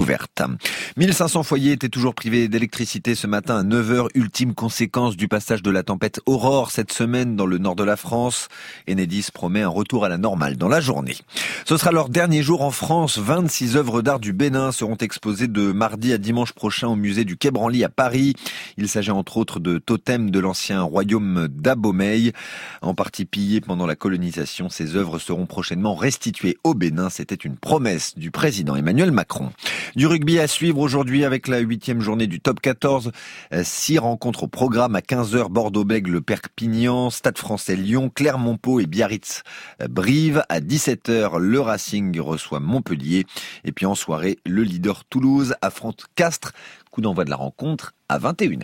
ouverte. 1500 foyers étaient toujours privés d'électricité ce matin à 9h, ultime conséquence du passage de la tempête Aurore cette semaine dans le nord de la France. Enedis promet un retour à la normale dans la journée. Ce sera leur dernier jour en France. 26 œuvres d'art du Bénin seront exposées de mardi à dimanche prochain au musée du Quai Branly à Paris. Il s'agit entre autres de totems de l'ancien royaume d'Abomey. En partie pillés pendant la colonisation, ces œuvres seront prochainement restituées au Bénin. C'était une promesse du président Emmanuel Macron. Du rugby à suivre aujourd'hui avec la 8e journée du top 14. 6 rencontres au programme à 15h, Bordeaux-Bègles, Perpignan, Stade français Lyon, Clermont-Pau et Biarritz-Brive. À 17h, le Racing reçoit Montpellier. Et puis en soirée, le leader Toulouse affronte Castres. Coup d'envoi de la rencontre à 21h.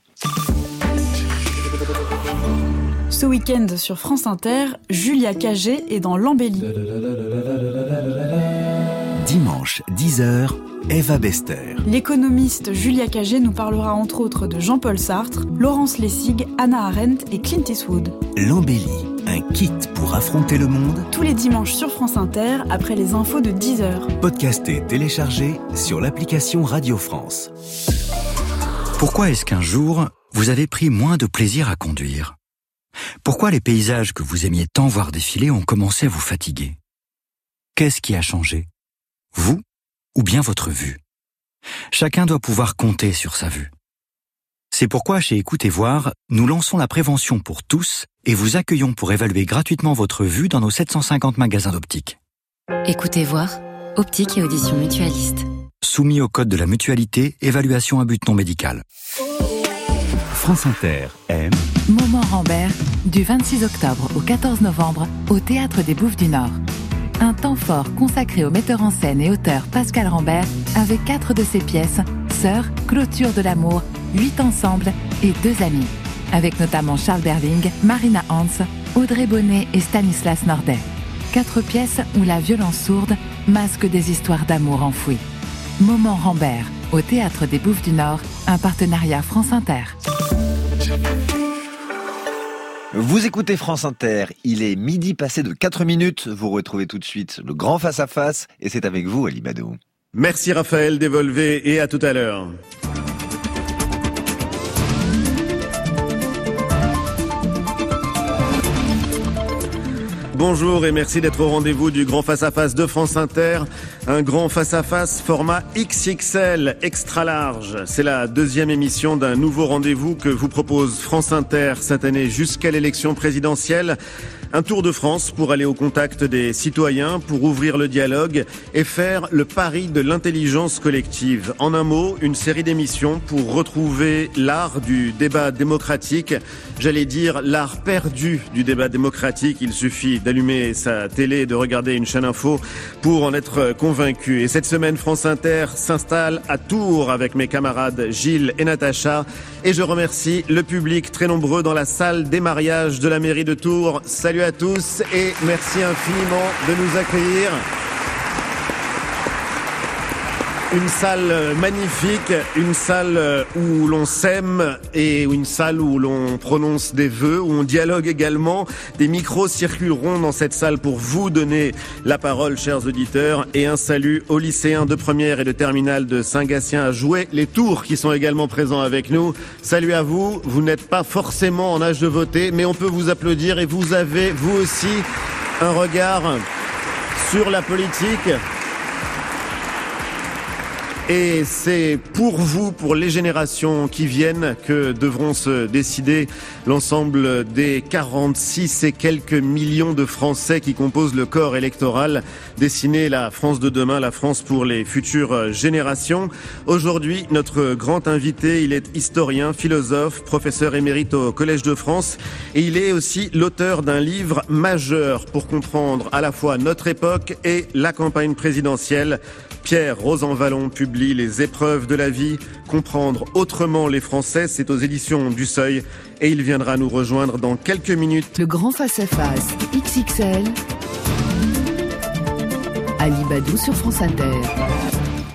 Ce week-end sur France Inter, Julia Cagé est dans l'embellie. Dimanche, 10h, Eva Bester. L'économiste Julia Cagé nous parlera entre autres de Jean-Paul Sartre, Laurence Lessig, Hannah Arendt et Clint Eastwood. L'embellie, un kit pour affronter le monde. Tous les dimanches sur France Inter, après les infos de 10h. Podcasté, téléchargé sur l'application Radio France. Pourquoi est-ce qu'un jour, vous avez pris moins de plaisir à conduire ? Pourquoi les paysages que vous aimiez tant voir défiler ont commencé à vous fatiguer ? Qu'est-ce qui a changé ? Vous ou bien votre vue ? Chacun doit pouvoir compter sur sa vue. C'est pourquoi chez Écoute et Voir, nous lançons la prévention pour tous et vous accueillons pour évaluer gratuitement votre vue dans nos 750 magasins d'optique. Écoute et Voir, optique et audition mutualiste. Soumis au code de la mutualité, évaluation à but non médical. France Inter aime Moment Rambert, du 26 octobre au 14 novembre, au Théâtre des Bouffes du Nord. Un temps fort consacré au metteur en scène et auteur Pascal Rambert, avec 4 de ses pièces, Sœurs, Clôture de l'amour, 8 ensembles et 2 amis. Avec notamment Charles Berling, Marina Hans, Audrey Bonnet et Stanislas Nordet. 4 pièces où la violence sourde masque des histoires d'amour enfouies. Moment Rambert, au Théâtre des Bouffes du Nord, un partenariat France Inter. Vous écoutez France Inter, il est midi passé de 4 minutes. Vous retrouvez tout de suite le grand face-à-face et c'est avec vous, Ali Badou. Merci Raphaël Dévolvé et à tout à l'heure. Bonjour et merci d'être au rendez-vous du grand face-à-face de France Inter. Un grand face-à-face format XXL, extra large. C'est la 2e émission d'un nouveau rendez-vous que vous propose France Inter cette année jusqu'à l'élection présidentielle. Un tour de France pour aller au contact des citoyens, pour ouvrir le dialogue et faire le pari de l'intelligence collective. En un mot, une série d'émissions pour retrouver l'art du débat démocratique. J'allais dire l'art perdu du débat démocratique. Il suffit d'allumer sa télé et de regarder une chaîne info pour en être convaincu. Et cette semaine, France Inter s'installe à Tours avec mes camarades Gilles et Natacha. Et je remercie le public très nombreux dans la salle des mariages de la mairie de Tours. Salut à tous et merci infiniment de nous accueillir. Une salle magnifique, une salle où l'on s'aime et une salle où l'on prononce des vœux, où on dialogue également. Des micros circuleront dans cette salle pour vous donner la parole, chers auditeurs. Et un salut aux lycéens de première et de terminale de Saint-Gatien à Jouer, les Tours qui sont également présents avec nous. Salut à vous, vous n'êtes pas forcément en âge de voter, mais on peut vous applaudir et vous avez, vous aussi, un regard sur la politique. Et c'est pour vous, pour les générations qui viennent, que devront se décider l'ensemble des 46 et quelques millions de Français qui composent le corps électoral. Dessiner la France de demain, la France pour les futures générations. Aujourd'hui, notre grand invité, il est historien, philosophe, professeur émérite au Collège de France. Et il est aussi l'auteur d'un livre majeur pour comprendre à la fois notre époque et la campagne présidentielle. Pierre Rosanvallon publie Les épreuves de la vie, comprendre autrement les Français, c'est aux éditions du Seuil et il viendra nous rejoindre dans quelques minutes. Le grand face-à-face XXL, Ali Badou sur France Inter.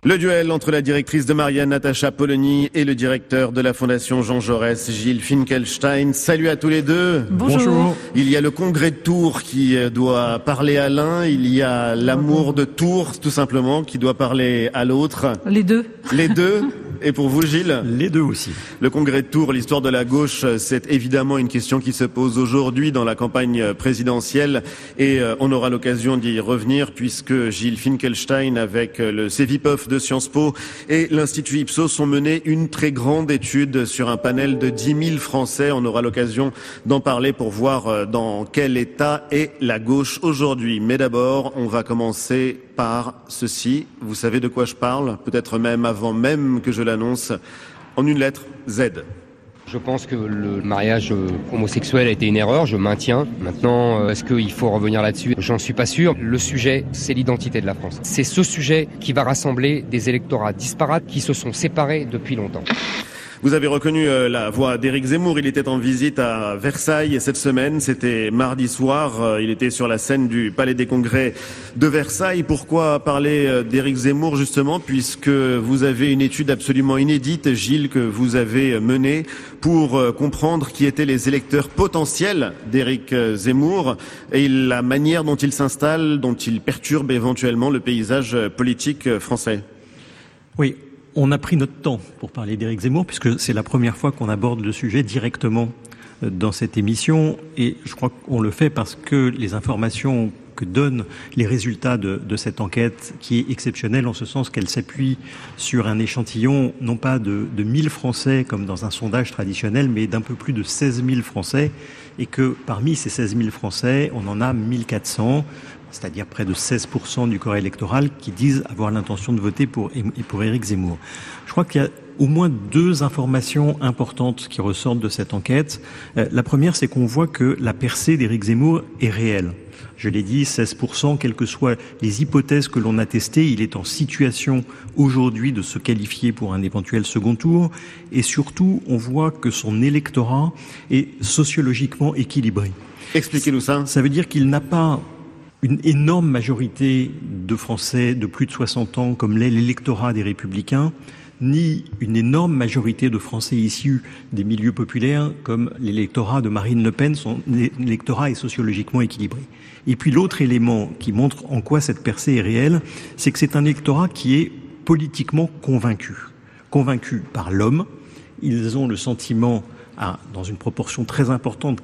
Le duel entre la directrice de Marianne, Natacha Polony, et le directeur de la Fondation Jean Jaurès, Gilles Finkelstein. Salut à tous les deux. Bonjour. Il y a le congrès de Tours qui doit parler à l'un, il y a l'amour de Tours, tout simplement, qui doit parler à l'autre. Les deux. Les deux. Et pour vous, Gilles? Les deux aussi. Le congrès de Tours, l'histoire de la gauche, c'est évidemment une question qui se pose aujourd'hui dans la campagne présidentielle et on aura l'occasion d'y revenir puisque Gilles Finkelstein avec le CEVIPOF de Sciences Po et l'Institut Ipsos ont mené une très grande étude sur un panel de 10 000 Français. On aura l'occasion d'en parler pour voir dans quel état est la gauche aujourd'hui. Mais d'abord, on va commencer par ceci. Vous savez de quoi je parle? Peut-être même avant même que je l'annonce. En une lettre, Z. Je pense que le mariage homosexuel a été une erreur, je maintiens. Maintenant, est-ce qu'il faut revenir là-dessus? J'en suis pas sûr. Le sujet, c'est l'identité de la France. C'est ce sujet qui va rassembler des électorats disparates qui se sont séparés depuis longtemps. Vous avez reconnu la voix d'Éric Zemmour, il était en visite à Versailles cette semaine, c'était mardi soir, il était sur la scène du Palais des Congrès de Versailles. Pourquoi parler d'Éric Zemmour justement? Puisque vous avez une étude absolument inédite, Gilles, que vous avez menée pour comprendre qui étaient les électeurs potentiels d'Éric Zemmour et la manière dont il s'installe, dont il perturbe éventuellement le paysage politique français. Oui. On a pris notre temps pour parler d'Éric Zemmour, puisque c'est la première fois qu'on aborde le sujet directement dans cette émission. Et je crois qu'on le fait parce que les informations que donnent les résultats de cette enquête, qui est exceptionnelle en ce sens qu'elle s'appuie sur un échantillon, non pas de 1000 Français comme dans un sondage traditionnel, mais d'un peu plus de 16 000 Français. Et que parmi ces 16 000 Français, on en a 1400, c'est-à-dire près de 16% du corps électoral, qui disent avoir l'intention de voter pour Éric Zemmour. Je crois qu'il y a au moins deux informations importantes qui ressortent de cette enquête. La première, c'est qu'on voit que la percée d'Éric Zemmour est réelle. Je l'ai dit, 16%, quelles que soient les hypothèses que l'on a testées, il est en situation aujourd'hui de se qualifier pour un éventuel second tour. Et surtout, on voit que son électorat est sociologiquement équilibré. Expliquez-nous ça. Ça veut dire qu'il n'a pas une énorme majorité de Français de plus de 60 ans, comme l'est l'électorat des Républicains, ni une énorme majorité de Français issus des milieux populaires, comme l'électorat de Marine Le Pen. Son électorat est sociologiquement équilibré. Et puis l'autre élément qui montre en quoi cette percée est réelle, c'est que c'est un électorat qui est politiquement convaincu. Convaincu par l'homme. Ils ont le sentiment, dans une proportion très importante,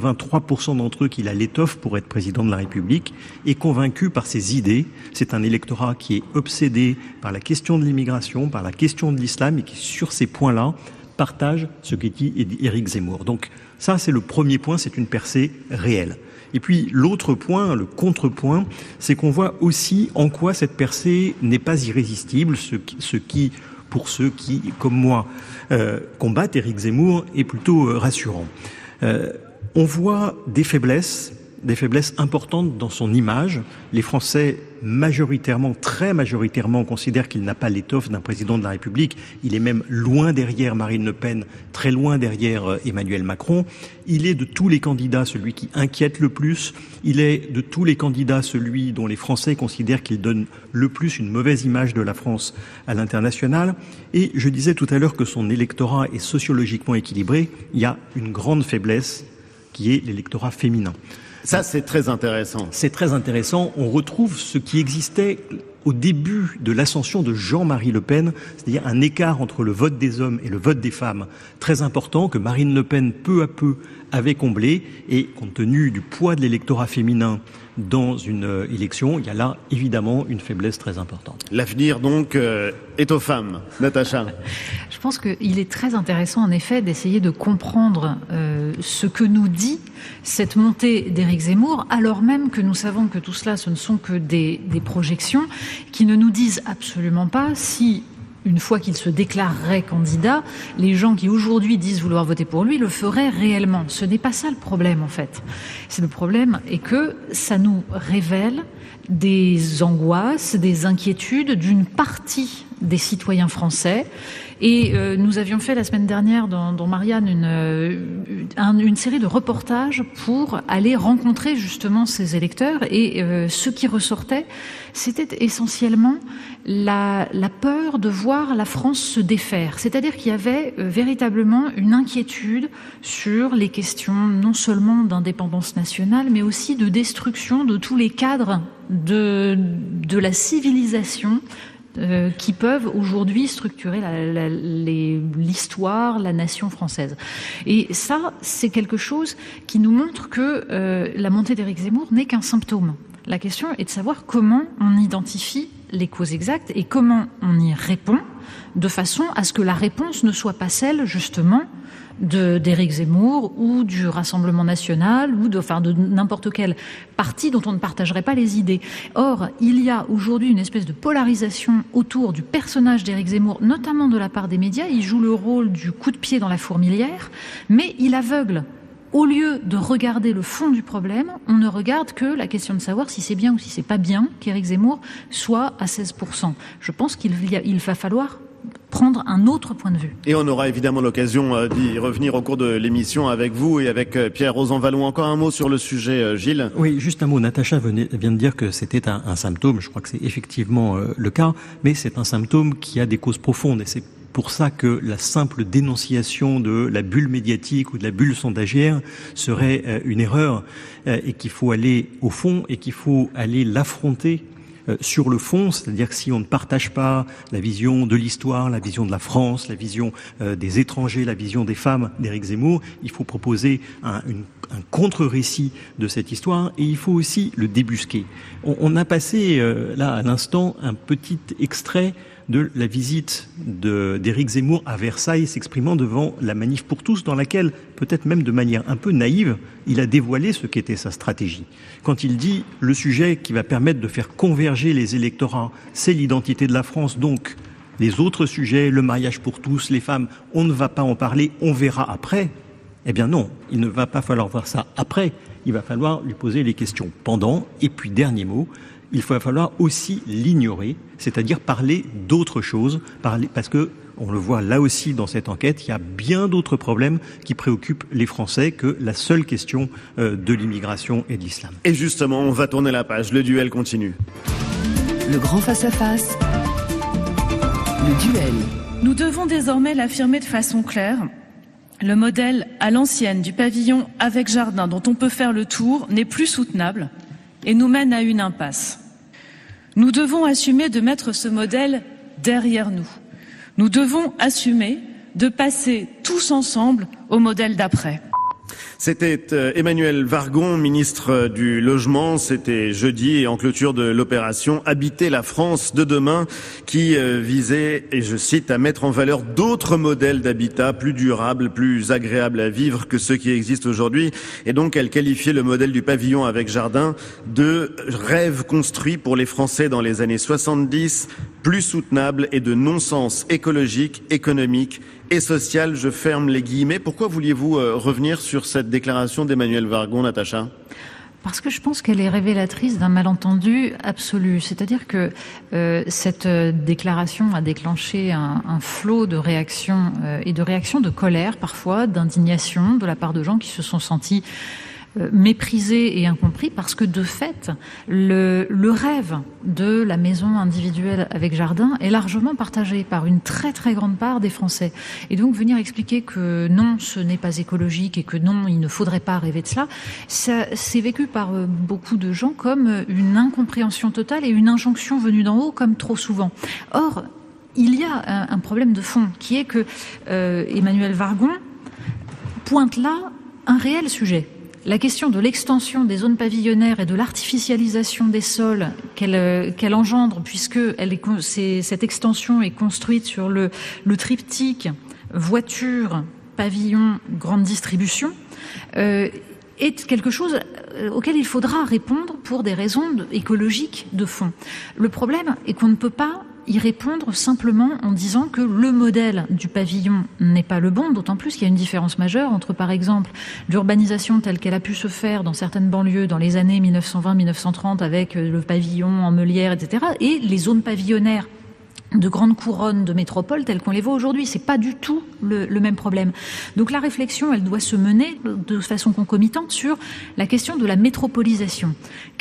83% d'entre eux qu'il a l'étoffe pour être président de la République, et convaincu par ses idées. C'est un électorat qui est obsédé par la question de l'immigration, par la question de l'islam, et qui, sur ces points-là, partage ce que dit Éric Zemmour. Donc ça, c'est le premier point, c'est une percée réelle. Et puis l'autre point, le contrepoint, c'est qu'on voit aussi en quoi cette percée n'est pas irrésistible, ce qui pour ceux qui, comme moi, combattent Éric Zemmour, est plutôt rassurant. On voit des faiblesses importantes dans son image. Les Français, majoritairement, très majoritairement, considèrent qu'il n'a pas l'étoffe d'un président de la République. Il est même loin derrière Marine Le Pen, très loin derrière Emmanuel Macron. Il est de tous les candidats celui qui inquiète le plus. Il est de tous les candidats celui dont les Français considèrent qu'il donne le plus une mauvaise image de la France à l'international. Et je disais tout à l'heure que son électorat est sociologiquement équilibré. Il y a une grande faiblesse qui est l'électorat féminin. Ça, c'est très intéressant. C'est très intéressant. On retrouve ce qui existait au début de l'ascension de Jean-Marie Le Pen, c'est-à-dire un écart entre le vote des hommes et le vote des femmes très important que Marine Le Pen, peu à peu, avait comblé. Et compte tenu du poids de l'électorat féminin dans une élection, il y a là, évidemment, une faiblesse très importante. L'avenir, donc, est aux femmes. Natacha. Je pense qu'il est très intéressant, en effet, d'essayer de comprendre ce que nous dit cette montée d'Éric Zemmour, alors même que nous savons que tout cela, ce ne sont que des projections qui ne nous disent absolument pas si, une fois qu'il se déclarerait candidat, les gens qui aujourd'hui disent vouloir voter pour lui le feraient réellement. Ce n'est pas ça le problème, en fait. Le problème est que ça nous révèle des angoisses, des inquiétudes d'une partie des citoyens français Et nous avions fait la semaine dernière dans Marianne une série de reportages pour aller rencontrer justement ces électeurs. Et ce qui ressortait, c'était essentiellement la peur de voir la France se défaire. C'est-à-dire qu'il y avait véritablement une inquiétude sur les questions non seulement d'indépendance nationale, mais aussi de destruction de tous les cadres de la civilisation qui peuvent aujourd'hui structurer l'histoire, la nation française. Et ça, c'est quelque chose qui nous montre que la montée d'Éric Zemmour n'est qu'un symptôme. La question est de savoir comment on identifie les causes exactes et comment on y répond de façon à ce que la réponse ne soit pas celle, justement, d'Éric Zemmour ou du Rassemblement national ou de n'importe quel parti dont on ne partagerait pas les idées. Or, il y a aujourd'hui une espèce de polarisation autour du personnage d'Éric Zemmour, notamment de la part des médias. Il joue le rôle du coup de pied dans la fourmilière, mais il aveugle. Au lieu de regarder le fond du problème, on ne regarde que la question de savoir si c'est bien ou si c'est pas bien qu'Éric Zemmour soit à 16%. Je pense qu'il va falloir prendre un autre point de vue. Et on aura évidemment l'occasion d'y revenir au cours de l'émission avec vous et avec Pierre Rosanvallon. Encore un mot sur le sujet, Gilles. Oui, juste un mot. Natacha vient de dire que c'était un symptôme. Je crois que c'est effectivement le cas, mais c'est un symptôme qui a des causes profondes. Et c'est pour ça que la simple dénonciation de la bulle médiatique ou de la bulle sondagière serait une erreur et qu'il faut aller au fond et qu'il faut aller l'affronter sur le fond, c'est-à-dire que si on ne partage pas la vision de l'histoire, la vision de la France, la vision des étrangers, la vision des femmes d'Éric Zemmour, il faut proposer un contre-récit de cette histoire et il faut aussi le débusquer. On a passé là à l'instant un petit extrait de la visite d'Éric Zemmour à Versailles, s'exprimant devant la Manif pour tous, dans laquelle, peut-être même de manière un peu naïve, il a dévoilé ce qu'était sa stratégie. Quand il dit « le sujet qui va permettre de faire converger les électorats, c'est l'identité de la France, donc les autres sujets, le mariage pour tous, les femmes, on ne va pas en parler, on verra après », eh bien non, il ne va pas falloir voir ça après, il va falloir lui poser les questions pendant, et puis dernier mot, il va falloir aussi l'ignorer, c'est-à-dire parler d'autres choses, parce que, on le voit là aussi dans cette enquête, il y a bien d'autres problèmes qui préoccupent les Français que la seule question de l'immigration et de l'islam. Et justement, on va tourner la page, le duel continue. Le grand face-à-face, le duel. Nous devons désormais l'affirmer de façon claire. Le modèle à l'ancienne du pavillon avec jardin dont on peut faire le tour n'est plus soutenable et nous mène à une impasse. Nous devons assumer de mettre ce modèle derrière nous. Nous devons assumer de passer tous ensemble au modèle d'après. C'était Emmanuel Vargon, ministre du Logement. C'était jeudi et en clôture de l'opération Habiter la France de demain qui visait, et je cite, à mettre en valeur d'autres modèles d'habitat plus durables, plus agréables à vivre que ceux qui existent aujourd'hui. Et donc, elle qualifiait le modèle du pavillon avec jardin de rêve construit pour les Français dans les années 70, plus soutenable et de non-sens écologique, économique et social. Je ferme les guillemets. Pourquoi vouliez-vous revenir sur cette déclaration d'Emmanuel Vargon, Natacha ? Parce que je pense qu'elle est révélatrice d'un malentendu absolu. C'est-à-dire que cette déclaration a déclenché un flot de réactions et de réactions de colère parfois, d'indignation de la part de gens qui se sont sentis méprisés et incompris parce que de fait, le rêve de la maison individuelle avec jardin est largement partagé par une très très grande part des Français. Et donc venir expliquer que non, ce n'est pas écologique et que non, il ne faudrait pas rêver de cela, ça c'est vécu par beaucoup de gens comme une incompréhension totale et une injonction venue d'en haut comme trop souvent. Or, il y a un problème de fond qui est que Emmanuel Vargon pointe là un réel sujet. La question de l'extension des zones pavillonnaires et de l'artificialisation des sols qu'elle engendre, puisque cette extension est construite sur le triptyque voiture, pavillon, grande distribution, est quelque chose auquel il faudra répondre pour des raisons écologiques de fond. Le problème est qu'on ne peut pas y répondre simplement en disant que le modèle du pavillon n'est pas le bon, d'autant plus qu'il y a une différence majeure entre, par exemple, l'urbanisation telle qu'elle a pu se faire dans certaines banlieues dans les années 1920-1930 avec le pavillon en meulière, etc., et les zones pavillonnaires de grandes couronnes de métropoles telles qu'on les voit aujourd'hui. C'est pas du tout le même problème. Donc la réflexion, elle doit se mener de façon concomitante sur la question de la métropolisation.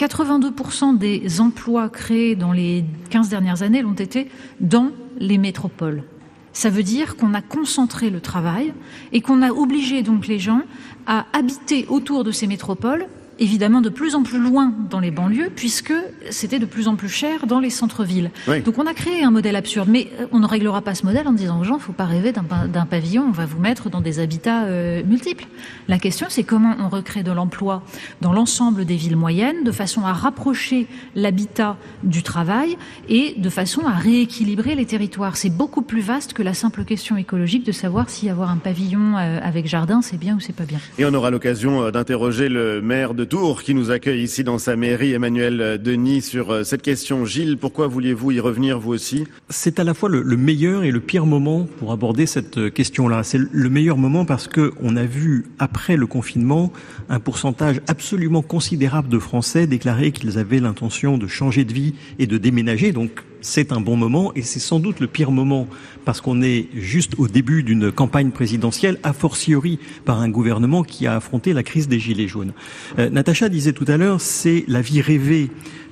82% des emplois créés dans les 15 dernières années l'ont été dans les métropoles. Ça veut dire qu'on a concentré le travail et qu'on a obligé donc les gens à habiter autour de ces métropoles, évidemment de plus en plus loin dans les banlieues, puisque c'était de plus en plus cher dans les centres-villes. Oui. Donc on a créé un modèle absurde, mais on ne réglera pas ce modèle en disant aux gens, il ne faut pas rêver d'un pavillon, on va vous mettre dans des habitats multiples. La question, c'est comment on recrée de l'emploi dans l'ensemble des villes moyennes, de façon à rapprocher l'habitat du travail et de façon à rééquilibrer les territoires. C'est beaucoup plus vaste que la simple question écologique de savoir si avoir un pavillon avec jardin, c'est bien ou c'est pas bien. Et on aura l'occasion d'interroger le maire de Tours qui nous accueille ici dans sa mairie, Emmanuel Denis, sur cette question. Gilles, pourquoi vouliez-vous y revenir vous aussi ? C'est à la fois le meilleur et le pire moment pour aborder cette question-là. C'est le meilleur moment parce que on a vu, après le confinement, un pourcentage absolument considérable de Français déclarer qu'ils avaient l'intention de changer de vie et de déménager. Donc, c'est un bon moment et c'est sans doute le pire moment parce qu'on est juste au début d'une campagne présidentielle, a fortiori par un gouvernement qui a affronté la crise des Gilets jaunes. Natacha disait tout à l'heure, c'est la vie rêvée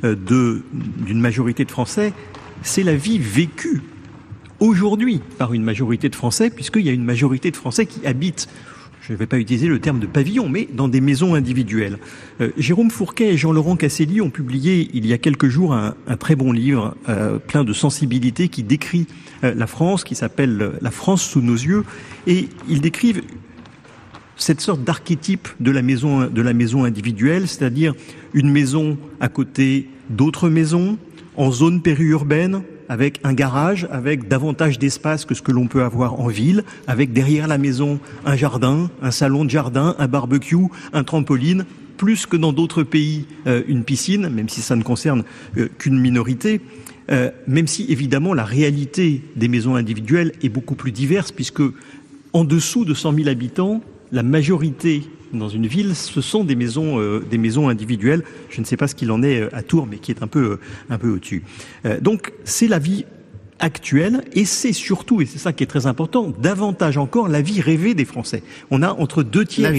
d'une majorité de Français, c'est la vie vécue aujourd'hui par une majorité de Français, puisqu'il y a une majorité de Français qui habitent, je ne vais pas utiliser le terme de pavillon, mais dans des maisons individuelles. Jérôme Fourquet et Jean-Laurent Casselli ont publié il y a quelques jours un très bon livre, plein de sensibilité, qui décrit la France, qui s'appelle « La France sous nos yeux », et ils décrivent cette sorte d'archétype de la maison individuelle, c'est-à-dire une maison à côté d'autres maisons, en zone périurbaine, avec un garage, avec davantage d'espace que ce que l'on peut avoir en ville, avec derrière la maison un jardin, un salon de jardin, un barbecue, un trampoline, plus que dans d'autres pays une piscine, même si ça ne concerne qu'une minorité, même si évidemment la réalité des maisons individuelles est beaucoup plus diverse, puisque en dessous de 100 000 habitants, la majorité dans une ville, ce sont des maisons individuelles. Je ne sais pas ce qu'il en est à Tours, mais qui est un peu au-dessus. Donc, c'est la vie actuelle, et c'est surtout, et c'est ça qui est très important, davantage encore la vie rêvée des Français. On a entre 2 tiers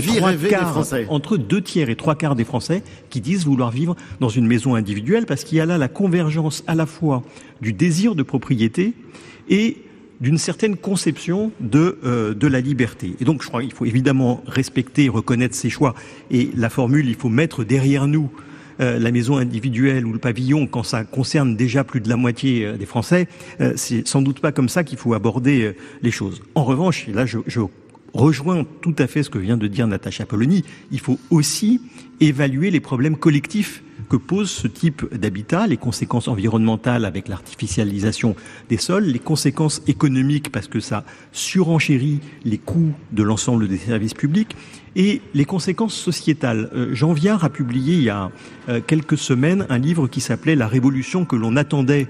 et 3 quarts des Français qui disent vouloir vivre dans une maison individuelle, parce qu'il y a là la convergence à la fois du désir de propriété et d'une certaine conception de la liberté. Et donc, je crois qu'il faut évidemment respecter et reconnaître ces choix. Et la formule, il faut mettre derrière nous la maison individuelle ou le pavillon quand ça concerne déjà plus de la moitié des Français. C'est sans doute pas comme ça qu'il faut aborder les choses. En revanche, et là je rejoins tout à fait ce que vient de dire Natacha Polony, il faut aussi évaluer les problèmes collectifs que pose ce type d'habitat, les conséquences environnementales avec l'artificialisation des sols, les conséquences économiques parce que ça surenchérit les coûts de l'ensemble des services publics, et les conséquences sociétales. Jean Viard a publié il y a quelques semaines un livre qui s'appelait « La révolution que l'on attendait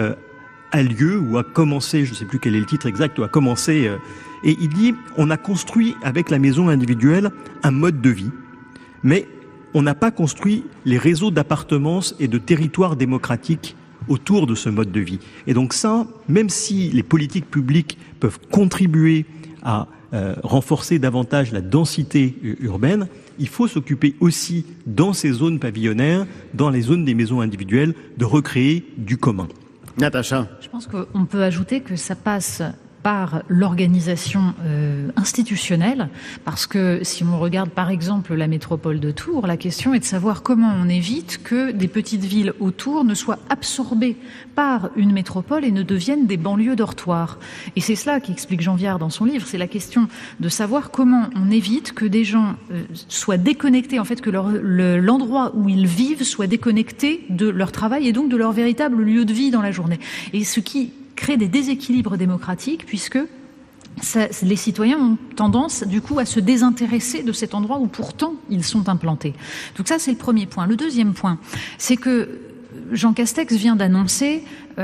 a lieu » ou a commencé, je ne sais plus quel est le titre exact, ou a commencé, et il dit « On a construit avec la maison individuelle un mode de vie, mais on n'a pas construit les réseaux d'appartenance et de territoires démocratiques autour de ce mode de vie. » Et donc ça, même si les politiques publiques peuvent contribuer à renforcer davantage la densité urbaine, il faut s'occuper aussi dans ces zones pavillonnaires, dans les zones des maisons individuelles, de recréer du commun. Natacha. Je pense qu'on peut ajouter que ça passe par l'organisation institutionnelle, parce que si on regarde par exemple la métropole de Tours, la question est de savoir comment on évite que des petites villes autour ne soient absorbées par une métropole et ne deviennent des banlieues dortoirs. Et c'est cela qu'explique Jean Viard dans son livre, c'est la question de savoir comment on évite que des gens soient déconnectés, en fait que l'endroit où ils vivent soit déconnecté de leur travail et donc de leur véritable lieu de vie dans la journée. Et ce qui crée des déséquilibres démocratiques, puisque les citoyens ont tendance, du coup, à se désintéresser de cet endroit où pourtant ils sont implantés. Donc ça, c'est le premier point. Le deuxième point, c'est que Jean Castex vient d'annoncer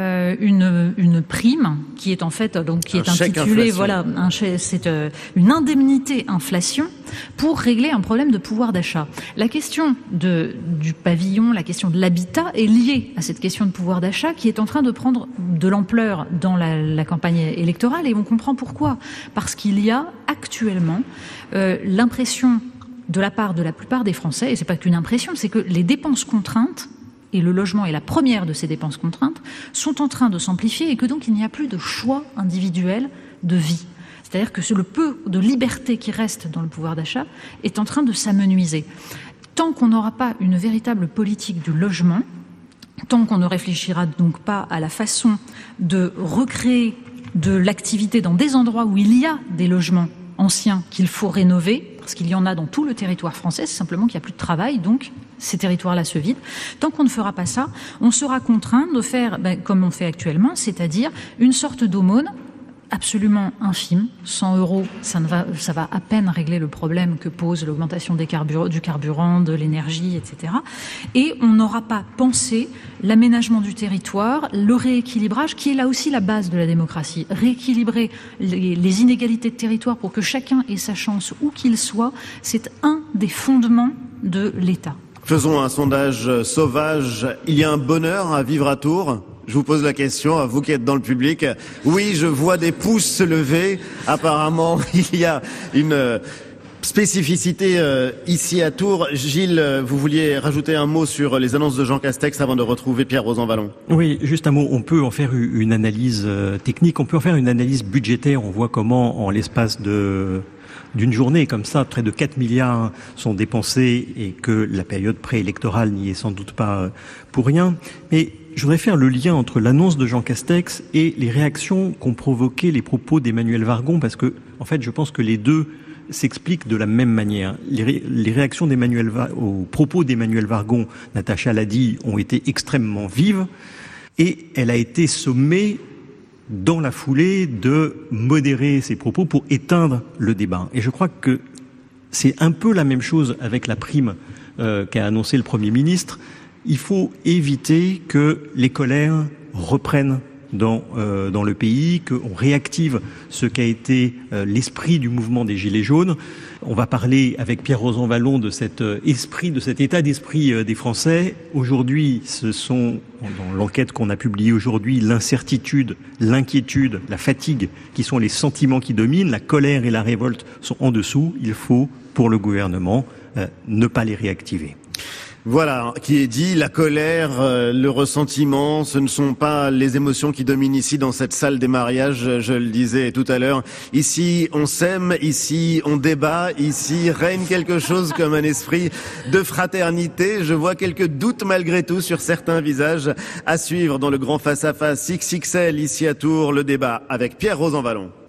une prime qui est en fait qui est intitulée c'est une indemnité inflation pour régler un problème de pouvoir d'achat. La question du pavillon, la question de l'habitat est liée à cette question de pouvoir d'achat qui est en train de prendre de l'ampleur dans la campagne électorale, et on comprend pourquoi. Parce qu'il y a actuellement l'impression de la part de la plupart des Français, et c'est pas qu'une impression, c'est que les dépenses contraintes, et le logement est la première de ces dépenses contraintes, sont en train de s'amplifier, et que donc il n'y a plus de choix individuel de vie. C'est-à-dire que le peu de liberté qui reste dans le pouvoir d'achat est en train de s'amenuiser. Tant qu'on n'aura pas une véritable politique du logement, tant qu'on ne réfléchira donc pas à la façon de recréer de l'activité dans des endroits où il y a des logements anciens qu'il faut rénover, parce qu'il y en a dans tout le territoire français, c'est simplement qu'il n'y a plus de travail, donc ces territoires-là se vident. Tant qu'on ne fera pas ça, on sera contraint de faire comme on fait actuellement, c'est-à-dire une sorte d'aumône absolument infime. 100 €, ça va à peine régler le problème que pose l'augmentation du carburant, de l'énergie, etc. Et on n'aura pas pensé l'aménagement du territoire, le rééquilibrage, qui est là aussi la base de la démocratie. Rééquilibrer les inégalités de territoire pour que chacun ait sa chance où qu'il soit, c'est un des fondements de l'État. Faisons un sondage sauvage. Il y a un bonheur à vivre à Tours ? Je vous pose la question, à vous qui êtes dans le public. Oui, je vois des pouces se lever. Apparemment, il y a une spécificité ici à Tours. Gilles, vous vouliez rajouter un mot sur les annonces de Jean Castex avant de retrouver Pierre Rosanvallon. Oui, juste un mot. On peut en faire une analyse technique, on peut en faire une analyse budgétaire. On voit comment, en l'espace d'une journée comme ça, près de 4 milliards sont dépensés, et que la période préélectorale n'y est sans doute pas pour rien. Mais je voudrais faire le lien entre l'annonce de Jean Castex et les réactions qu'ont provoqué les propos d'Emmanuel Wargon, parce que, en fait, je pense que les deux s'expliquent de la même manière. Les réactions aux propos d'Emmanuel Wargon, Natacha l'a dit, ont été extrêmement vives, et elle a été sommée dans la foulée de modérer ses propos pour éteindre le débat. Et je crois que c'est un peu la même chose avec la prime qu'a annoncé le Premier ministre. Il faut éviter que les colères reprennent dans le pays, qu'on réactive ce qu'a été l'esprit du mouvement des Gilets jaunes. On va parler avec Pierre Rosanvallon de cet état d'esprit des Français. Aujourd'hui, ce sont, dans l'enquête qu'on a publiée aujourd'hui, l'incertitude, l'inquiétude, la fatigue qui sont les sentiments qui dominent. La colère et la révolte sont en dessous. Il faut, pour le gouvernement, ne pas les réactiver. Voilà, qui est dit, la colère, le ressentiment, ce ne sont pas les émotions qui dominent ici dans cette salle des mariages, je le disais tout à l'heure. Ici, on s'aime, ici, on débat, ici, règne quelque chose comme un esprit de fraternité. Je vois quelques doutes malgré tout sur certains visages. À suivre dans le grand face-à-face XXL ici à Tours, le débat avec Pierre Rosanvallon.